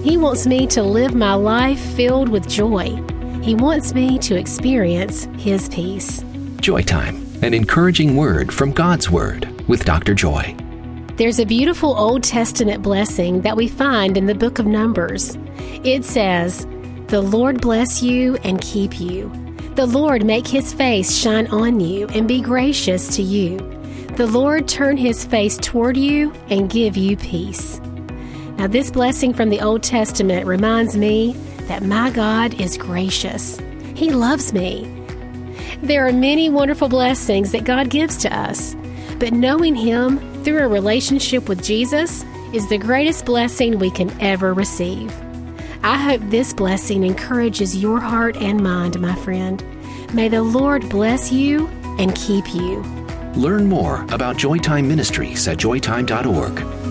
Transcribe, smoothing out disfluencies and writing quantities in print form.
He wants me to live my life filled with joy. He wants me to experience His peace. Joy Time, an encouraging word from God's Word with Dr. Joy. There's a beautiful Old Testament blessing that we find in the book of Numbers. It says, "The Lord bless you and keep you. The Lord make His face shine on you and be gracious to you. The Lord turn His face toward you and give you peace." Now, this blessing from the Old Testament reminds me that my God is gracious. He loves me. There are many wonderful blessings that God gives to us, but knowing Him through a relationship with Jesus is the greatest blessing we can ever receive. I hope this blessing encourages your heart and mind, my friend. May the Lord bless you and keep you. Learn more about Joytime Ministries at joytime.org.